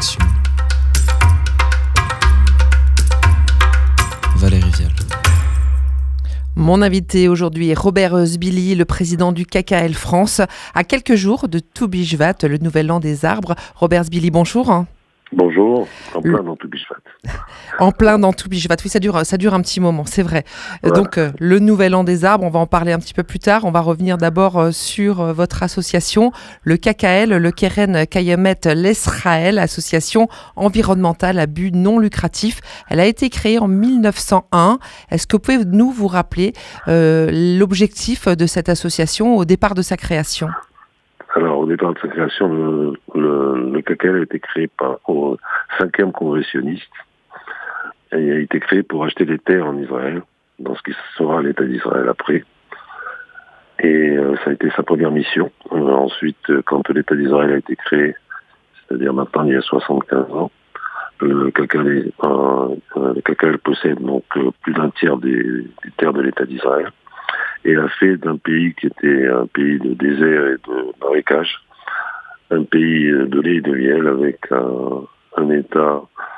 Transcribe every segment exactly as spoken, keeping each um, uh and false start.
Rédaction. Valérie Vial. Mon invité aujourd'hui est Robert Sbili, le président du K K L France, à quelques jours de Tu Bishvat, le nouvel an des arbres. Robert Sbili, bonjour. Bonjour, en plein dans Tu Bishvat. En plein dans Tu Bishvat, oui, ça dure, ça dure un petit moment, c'est vrai. Voilà. Donc, euh, le nouvel an des arbres, on va en parler un petit peu plus tard. On va revenir d'abord euh, sur euh, votre association, le K K L, le Keren Kayemet l'Israël, association environnementale à but non lucratif. Elle a été créée en mille neuf cent un. Est-ce que vous pouvez nous vous rappeler euh, l'objectif de cette association au départ de sa création ? Alors, au départ de sa création, le, le, le K K L a été créé par au cinquième congrès sioniste. Et il a été créé pour acheter des terres en Israël, dans ce qui sera l'État d'Israël après. Et euh, ça a été sa première mission. Euh, ensuite, quand l'État d'Israël a été créé, c'est-à-dire maintenant il y a soixante-quinze ans, le K K L, euh, le K K L possède donc euh, plus d'un tiers des, des terres de l'État d'Israël. Et a fait d'un pays qui était un pays de désert et de marécage, un pays de lait et de miel avec un, un État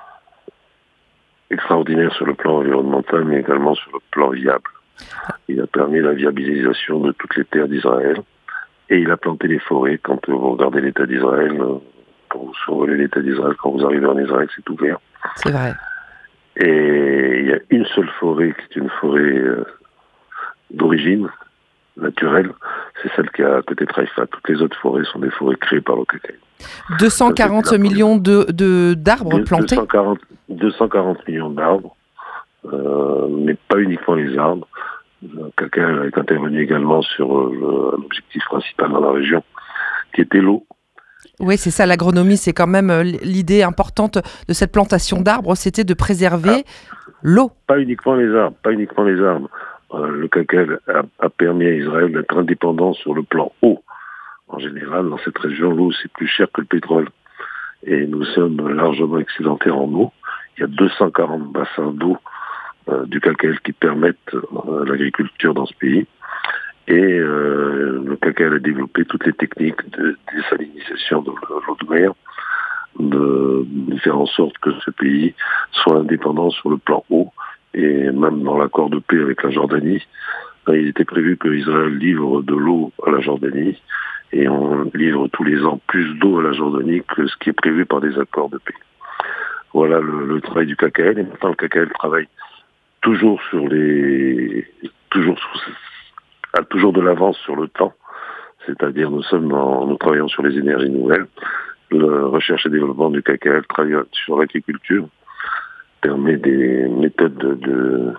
extraordinaire sur le plan environnemental, mais également sur le plan viable. Il a permis la viabilisation de toutes les terres d'Israël et il a planté les forêts. Quand vous regardez l'État d'Israël, quand vous survolez l'État d'Israël, quand vous arrivez en Israël, c'est ouvert. C'est vrai. Et il y a une seule forêt qui est une forêt d'origine naturelle, c'est celle qui est à côté de Haïfa. Toutes les autres forêts sont des forêts créées par le K K L. deux cent quarante millions de, de, d'arbres plantés. deux cent quarante, deux cent quarante millions d'arbres, euh, mais pas uniquement les arbres. Le K K L est intervenu également sur euh, un objectif principal dans la région, qui était l'eau. Oui, c'est ça, l'agronomie, c'est quand même l'idée importante de cette plantation d'arbres, c'était de préserver ah, l'eau. Pas uniquement les arbres, pas uniquement les arbres. Euh, le K K L a, a permis à Israël d'être indépendant sur le plan eau. En général, dans cette région, l'eau, c'est plus cher que le pétrole. Et nous sommes largement excédentaires en eau. Il y a deux cent quarante bassins d'eau euh, du K K L qui permettent euh, l'agriculture dans ce pays. Et euh, le K K L a développé toutes les techniques de désalinisation de l'eau de mer, de, de faire en sorte que ce pays soit indépendant sur le plan eau. Et même dans l'accord de paix avec la Jordanie, il était prévu que Israël livre de l'eau à la Jordanie et on livre tous les ans plus d'eau à la Jordanie que ce qui est prévu par des accords de paix. Voilà le, le travail du K K L. Et maintenant, le K K L travaille toujours sur les, toujours sur, a toujours de l'avance sur le temps. C'est-à-dire, nous sommes dans, nous travaillons sur les énergies nouvelles. La recherche et développement du K K L travaille sur l'agriculture, permet des méthodes de, de,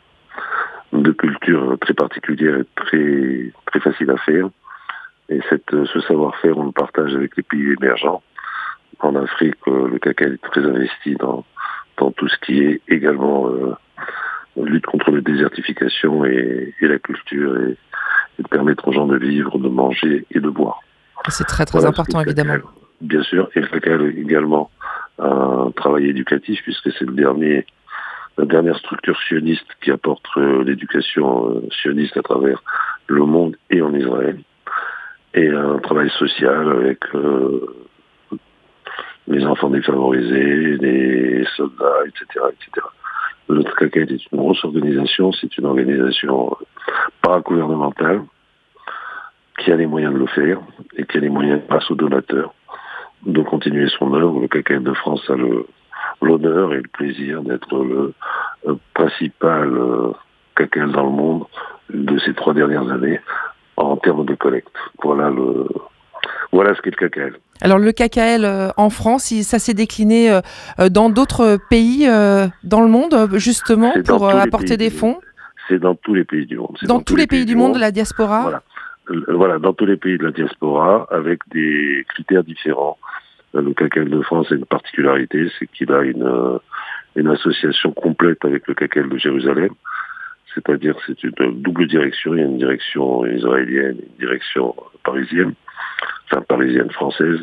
de culture très particulières et très, très faciles à faire. Et cette, ce savoir-faire, on le partage avec les pays émergents. En Afrique, le K K L est très investi dans, dans tout ce qui est également euh, lutte contre la désertification et, et la culture et, et de permettre aux gens de vivre, de manger et de boire. C'est très très voilà, important, évidemment. Bien sûr, et le K K L également un travail éducatif, puisque c'est le dernier, la dernière structure sioniste qui apporte euh, l'éducation euh, sioniste à travers le monde et en Israël. Et un travail social avec euh, les enfants défavorisés, les soldats, et cetera, et cetera. Le K K L est une grosse organisation, c'est une organisation paragouvernementale qui a les moyens de le faire et qui a les moyens, grâce aux donateurs, de continuer son œuvre. Le K K L de France a le, l'honneur et le plaisir d'être le, le principal euh, K K L dans le monde de ces trois dernières années en termes de collecte. Voilà le, voilà ce qu'est le K K L. Alors le K K L euh, en France, il, ça s'est décliné euh, dans d'autres pays euh, dans le monde, justement, c'est pour euh, apporter des fonds. C'est dans tous les pays du monde. C'est dans, dans tous les pays, pays du monde, monde, la diaspora. Voilà. Voilà, dans tous les pays de la diaspora, avec des critères différents. Le K K L de France a une particularité, c'est qu'il a une, une association complète avec le K K L de Jérusalem. C'est-à-dire que c'est une double direction. Il y a une direction israélienne et une direction parisienne, enfin parisienne française.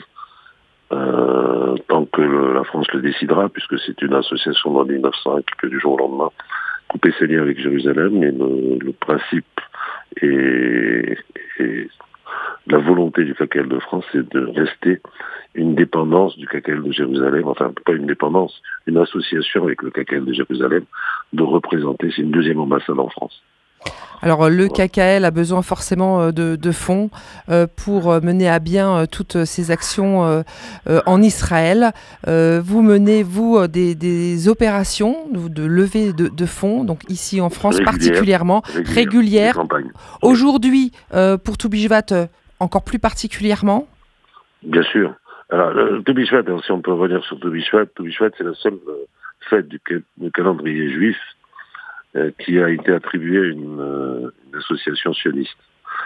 Euh, tant que le, la France le décidera, puisque c'est une association dans mille neuf cent un qui peut du jour au lendemain couper ses liens avec Jérusalem, mais le, le principe et, et la volonté du K K L de France, c'est de rester une dépendance du K K L de Jérusalem, enfin pas une dépendance, une association avec le K K L de Jérusalem, de représenter, c'est une deuxième ambassade en France. Alors le K K L a besoin forcément de, de fonds euh, pour mener à bien euh, toutes ces actions euh, euh, en Israël. Euh, vous menez, vous, des, des opérations de levée de, de fonds, donc ici en France Régulière, particulièrement, régulière. régulières. Aujourd'hui, euh, pour Toubishvat, euh, encore plus particulièrement. Bien sûr. Alors, le Toubishvat, si on peut revenir sur Toubishvat, Toubishvat c'est la seule euh, fête du, du calendrier juif euh, qui a été attribuée à une, euh, une association sioniste.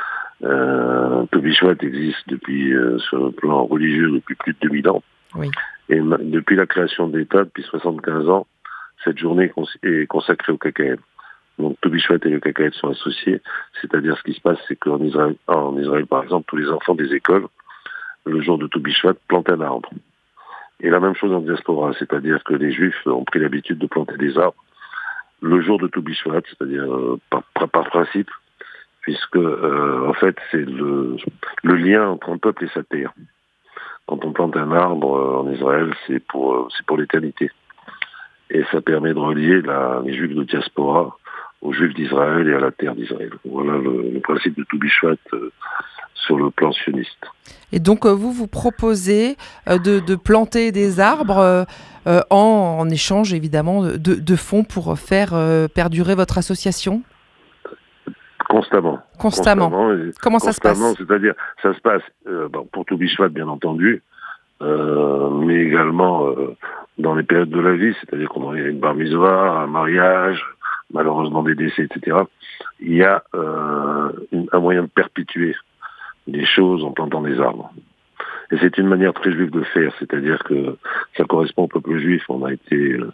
Euh, Toubishvat existe depuis, euh, sur le plan religieux depuis plus de deux mille ans. Oui. Et depuis la création de l'État, depuis soixante-quinze ans, cette journée est, cons est consacrée au K K L. Donc Toubishvat et le K K L sont associés, c'est-à-dire ce qui se passe, c'est qu'en Israël, en Israël, par exemple, tous les enfants des écoles, le jour de Toubishvat, plantent un arbre. Et la même chose en diaspora, c'est-à-dire que les Juifs ont pris l'habitude de planter des arbres le jour de Toubishvat, c'est-à-dire euh, par, par principe, puisque euh, en fait c'est le, le lien entre un peuple et sa terre. Quand on plante un arbre euh, en Israël, c'est pour euh, c'est pour l'éternité, et ça permet de relier la, les Juifs de diaspora aux Juifs d'Israël et à la terre d'Israël. Voilà le, le principe de Toubishvat euh, sur le plan sioniste. Et donc euh, vous vous proposez euh, de, de planter des arbres euh, euh, en, en échange évidemment de, de fonds pour faire euh, perdurer votre association ? Constamment. Constamment. Constamment. Comment ça se passe ? C'est-à-dire, ça se passe euh, bon, pour Toubishvat bien entendu, euh, mais également euh, dans les périodes de la vie, c'est-à-dire qu'on a une bar mitzvah, un mariage, malheureusement des décès, et cetera. Il y a euh, une, un moyen de perpétuer les choses en plantant des arbres. Et c'est une manière très juive de faire, c'est-à-dire que ça correspond au peuple juif. On a été euh,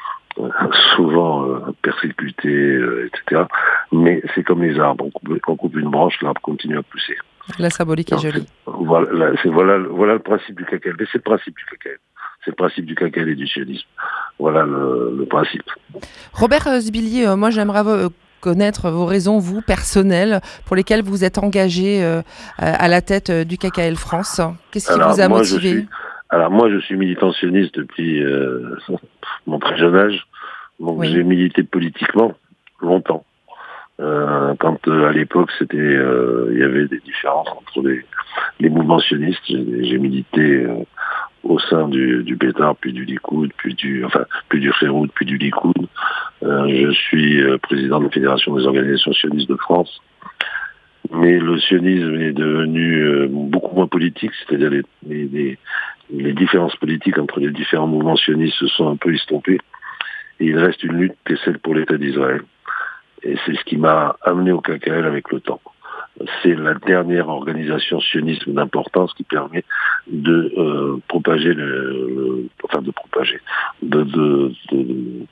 souvent euh, persécutés, euh, et cetera. Mais c'est comme les arbres. On coupe, on coupe une branche, l'arbre continue à pousser. La symbolique est jolie. Voilà, c'est, voilà, voilà le principe du K K L. Mais c'est le principe du K K L. C'est le principe du K K L et du sionisme. Voilà le, le principe. Robert Zbillier, euh, moi j'aimerais euh, connaître vos raisons, vous, personnelles, pour lesquelles vous êtes engagé euh, à la tête du K K L France. Qu'est-ce qui alors, vous a moi, motivé ? je suis, Alors moi, je suis militant sioniste depuis euh, mon très jeune âge. Donc oui. J'ai milité politiquement longtemps. Euh, quand euh, à l'époque, c'était, euh, il y avait des différences entre les, les mouvements sionistes. J'ai, j'ai milité euh, au sein du, du Bétar, puis du Likoud, puis du, enfin, puis du Khérout, puis du Likoud. Euh, je suis euh, président de la Fédération des organisations sionistes de France. Mais le sionisme est devenu euh, beaucoup moins politique, c'est-à-dire les, les, les, les différences politiques entre les différents mouvements sionistes se sont un peu estompées. Et il reste une lutte qui est celle pour l'État d'Israël. Et c'est ce qui m'a amené au K K L avec le temps. C'est la dernière organisation sioniste d'importance qui permet de euh, propager le, le, enfin de propager, de, de, de,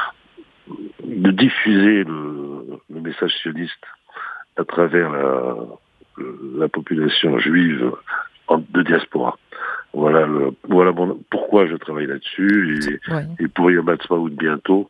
de diffuser le, le message sioniste à travers la, la population juive de diaspora. Voilà, le, voilà bon, pourquoi je travaille là-dessus. Et, ouais. et pour Yom Ha'atzmaut bientôt,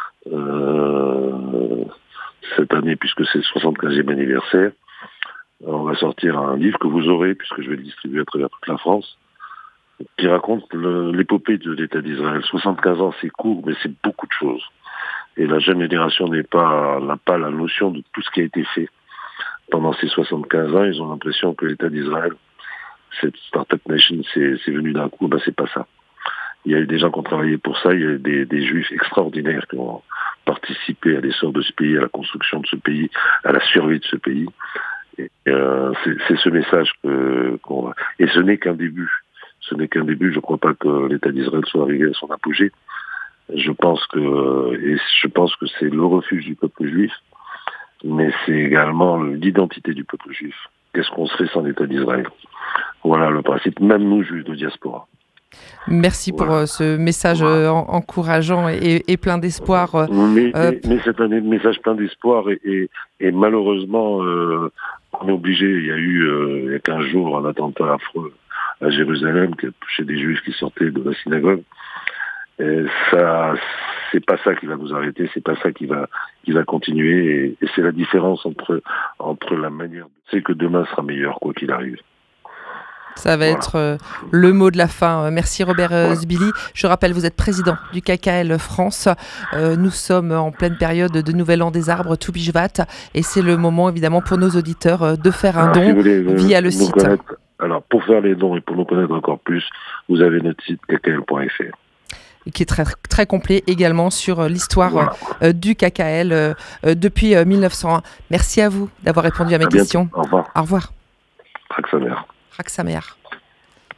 euh, cette année, puisque c'est le soixante-quinzième anniversaire, on va sortir un livre que vous aurez, puisque je vais le distribuer à travers toute la France, qui raconte le, l'épopée de l'État d'Israël. soixante-quinze ans, c'est court, mais c'est beaucoup de choses. Et la jeune génération n'est pas, n'a pas la notion de tout ce qui a été fait pendant ces soixante-quinze ans. Ils ont l'impression que l'État d'Israël, cette Startup Nation, c'est, c'est venu d'un coup. Ben, c'est pas ça. Il y a eu des gens qui ont travaillé pour ça. Il y a eu des, des juifs extraordinaires qui ont participé à l'essor de ce pays, à la construction de ce pays, à la survie de ce pays. Et, euh, c'est, c'est ce message que, qu'on va. Et ce n'est qu'un début. Ce n'est qu'un début. Je ne crois pas que l'État d'Israël soit arrivé à son apogée. Je pense que, et je pense que c'est le refuge du peuple juif, mais c'est également l'identité du peuple juif. Qu'est-ce qu'on serait sans l'État d'Israël ? Voilà le principe, même nous, juifs de diaspora. Merci voilà. pour euh, ce message euh, encourageant et, et plein d'espoir. Euh, mais, euh, mais, mais c'est un message plein d'espoir et, et, et malheureusement, euh, on est obligé. Il y a eu, euh, il y a quinze jours, un attentat affreux à Jérusalem qui a touché des juifs qui sortaient de la synagogue. Et ça, c'est pas ça qui va nous arrêter, c'est pas ça qui va, qui va continuer. Et, et c'est la différence entre, entre la manière. C'est que demain sera meilleur, quoi qu'il arrive. Ça va Voilà. être euh, le mot de la fin. Merci Robert euh, Voilà. Zbili. Je rappelle, vous êtes président du K K L France. Euh, nous sommes en pleine période de Nouvel An des arbres, Toubishvat, et c'est le moment évidemment pour nos auditeurs euh, de faire un Alors, don si vous voulez, euh, via le nous site. connaître- alors, pour faire les dons et pour nous connaître encore plus, vous avez notre site k k l point f r. Qui est très, très complet également sur euh, l'histoire Voilà. euh, du K K L euh, euh, depuis euh, mille neuf cent un. Merci à vous d'avoir répondu à mes À bientôt. questions. Au revoir. Au revoir. Rak Sameach. Rak Sameach.